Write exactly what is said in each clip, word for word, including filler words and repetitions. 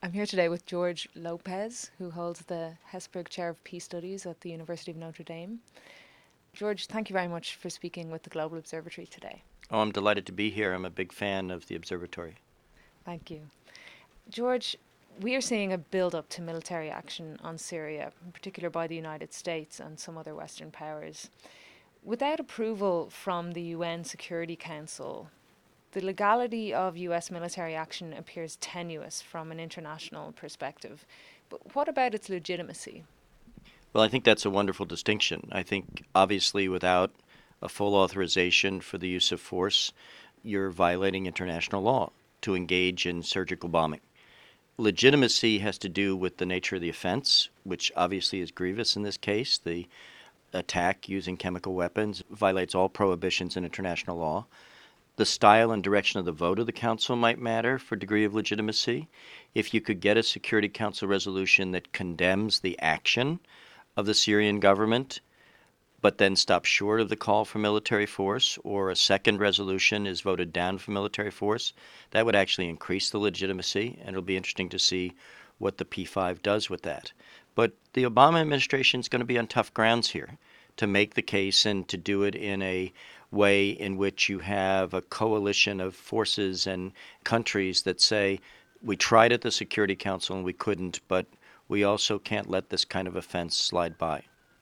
I'm here today with George Lopez, who holds the Hesburgh Chair of Peace Studies at the University of Notre Dame. George, thank you very much for speaking with the Global Observatory today. Oh, I'm delighted to be here. I'm a big fan of the observatory. Thank you. George, we are seeing a build-up to military action on Syria, in particular by the United States and some other Western powers. Without approval from the U N Security Council, the legality of U S military action appears tenuous from an international perspective. But what about its legitimacy? Well, I think that's a wonderful distinction. I think, obviously, without a full authorization for the use of force, you're violating international law to engage in surgical bombing. Legitimacy has to do with the nature of the offense, which obviously is grievous in this case. The attack using chemical weapons violates all prohibitions in international law. The style and direction of the vote of the Council might matter for degree of legitimacy. If you could get a Security Council resolution that condemns the action of the Syrian government, but then stops short of the call for military force, or a second resolution is voted down for military force, that would actually increase the legitimacy, and it'll be interesting to see what the P five does with that. But the Obama administration is going to be on tough grounds here to make the case and to do it in a way in which you have a coalition of forces and countries that say, we tried at the Security Council and we couldn't, but we also can't let this kind of offense slide by.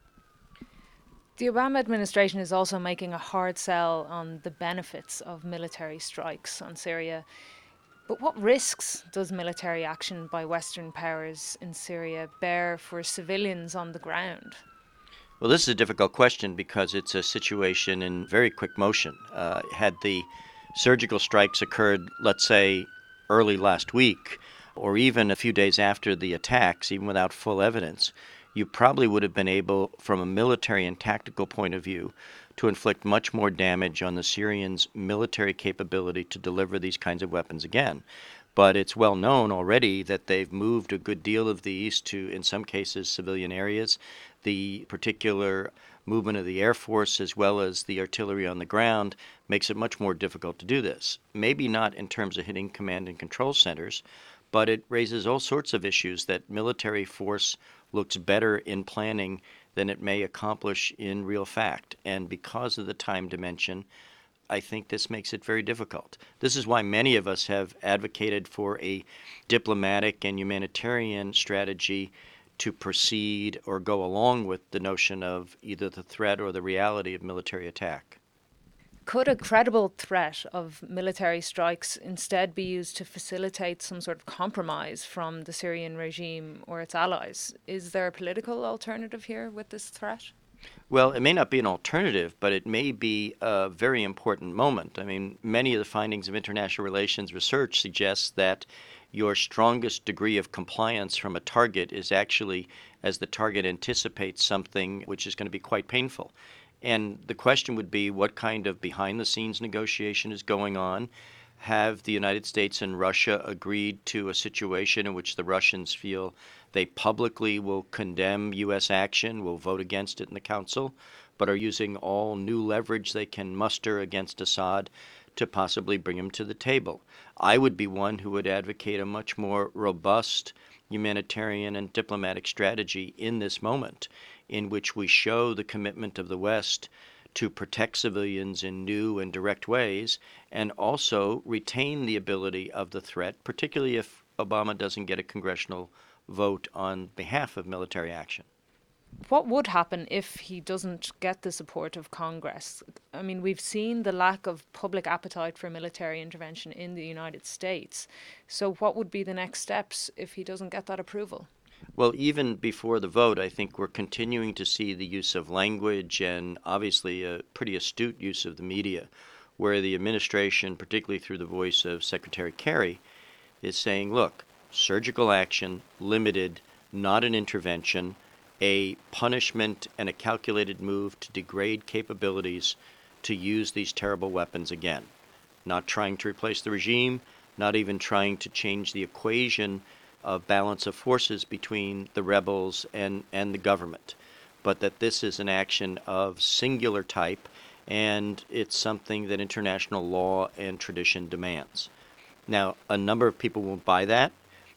The Obama administration is also making a hard sell on the benefits of military strikes on Syria. But what risks does military action by Western powers in Syria bear for civilians on the ground? Well, this is a difficult question because it's a situation in very quick motion. Uh, had the surgical strikes occurred, let's say, early last week, or even a few days after the attacks, even without full evidence, you probably would have been able, from a military and tactical point of view, to inflict much more damage on the Syrians' military capability to deliver these kinds of weapons again. But it's well known already that they've moved a good deal of these to, in some cases, civilian areas. The particular movement of the Air Force as well as the artillery on the ground makes it much more difficult to do this. Maybe not in terms of hitting command and control centers, but it raises all sorts of issues that military force looks better in planning than it may accomplish in real fact. And because of the time dimension, I think this makes it very difficult. This is why many of us have advocated for a diplomatic and humanitarian strategy to proceed or go along with the notion of either the threat or the reality of military attack. Could a credible threat of military strikes instead be used to facilitate some sort of compromise from the Syrian regime or its allies? Is there a political alternative here with this threat? Well, it may not be an alternative, but it may be a very important moment. I mean, many of the findings of international relations research suggests that your strongest degree of compliance from a target is actually as the target anticipates something which is going to be quite painful. And the question would be, what kind of behind-the-scenes negotiation is going on? Have the United States and Russia agreed to a situation in which the Russians feel they publicly will condemn U S action, will vote against it in the Council, but are using all new leverage they can muster against Assad to possibly bring him to the table? I would be one who would advocate a much more robust humanitarian and diplomatic strategy in this moment, in which we show the commitment of the West to protect civilians in new and direct ways, and also retain the ability of the threat, particularly if Obama doesn't get a congressional vote on behalf of military action. What would happen if he doesn't get the support of Congress? I mean, we've seen the lack of public appetite for military intervention in the United States. So what would be the next steps if he doesn't get that approval? Well, even before the vote, I think we're continuing to see the use of language and obviously a pretty astute use of the media, where the administration, particularly through the voice of Secretary Kerry, is saying, look, surgical action, limited, not an intervention, a punishment and a calculated move to degrade capabilities to use these terrible weapons again. Not trying to replace the regime, not even trying to change the equation of balance of forces between the rebels and, and the government, but that this is an action of singular type, and it's something that international law and tradition demands. Now, a number of people won't buy that.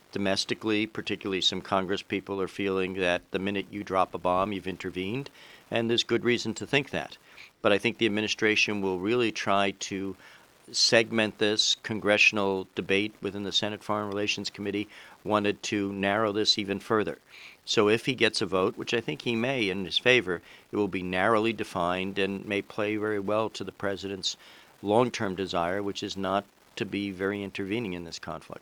Domestically, particularly some Congress people are feeling that the minute you drop a bomb, you've intervened, and there's good reason to think that. But I think the administration will really try to segment this. Congressional debate within the Senate Foreign Relations Committee wanted to narrow this even further. So if he gets a vote, which I think he may in his favor, it will be narrowly defined and may play very well to the president's long-term desire, which is not to be very intervening in this conflict.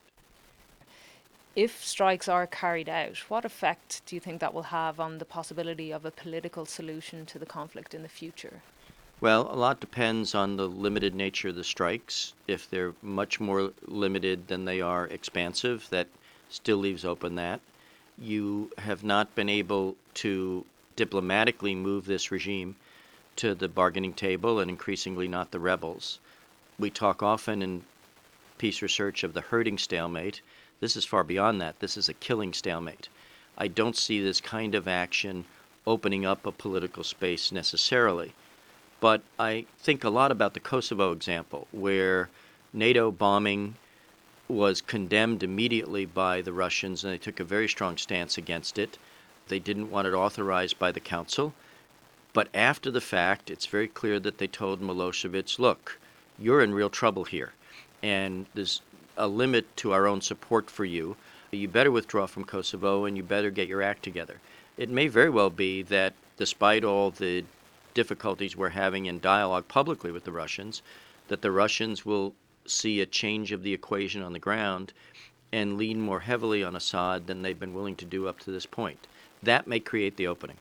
If strikes are carried out, what effect do you think that will have on the possibility of a political solution to the conflict in the future? Well, a lot depends on the limited nature of the strikes. If they're much more limited than they are expansive, that still leaves open that. You have not been able to diplomatically move this regime to the bargaining table, and increasingly not the rebels. We talk often in peace research of the herding stalemate. This is far beyond that. This is a killing stalemate. I don't see this kind of action opening up a political space necessarily. But I think a lot about the Kosovo example, where NATO bombing was condemned immediately by the Russians, and they took a very strong stance against it. They didn't want it authorized by the Council. But after the fact, it's very clear that they told Milosevic, look, you're in real trouble here, and there's a limit to our own support for you. You better withdraw from Kosovo, and you better get your act together. It may very well be that despite all the difficulties we're having in dialogue publicly with the Russians, that the Russians will see a change of the equation on the ground and lean more heavily on Assad than they've been willing to do up to this point. That may create the opening.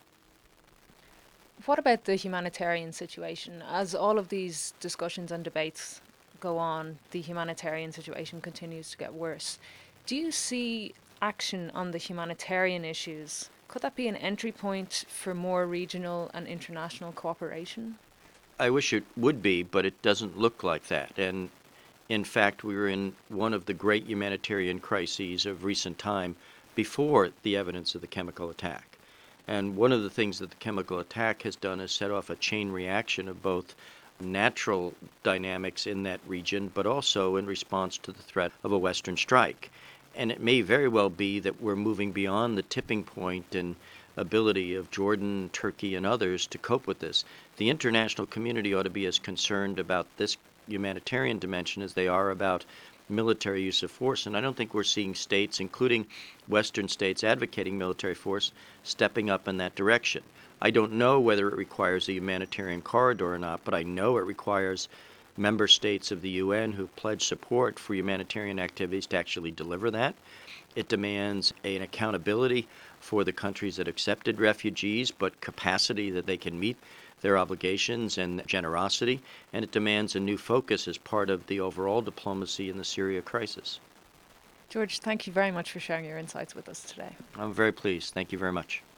What about the humanitarian situation? As all of these discussions and debates go on, the humanitarian situation continues to get worse. Do you see action on the humanitarian issues? Could that be an entry point for more regional and international cooperation? I wish it would be, but it doesn't look like that. And in fact, we were in one of the great humanitarian crises of recent time before the evidence of the chemical attack. And one of the things that the chemical attack has done is set off a chain reaction of both natural dynamics in that region, but also in response to the threat of a Western strike. And it may very well be that we're moving beyond the tipping point and ability of Jordan, Turkey, and others to cope with this. The international community ought to be as concerned about this humanitarian dimension as they are about military use of force. And I don't think we're seeing states, including Western states advocating military force, stepping up in that direction. I don't know whether it requires a humanitarian corridor or not, but I know it requires member states of the U N who pledge support for humanitarian activities to actually deliver that. It demands an accountability for the countries that accepted refugees, but capacity that they can meet their obligations and generosity. And it demands a new focus as part of the overall diplomacy in the Syria crisis. George, thank you very much for sharing your insights with us today. I'm very pleased. Thank you very much.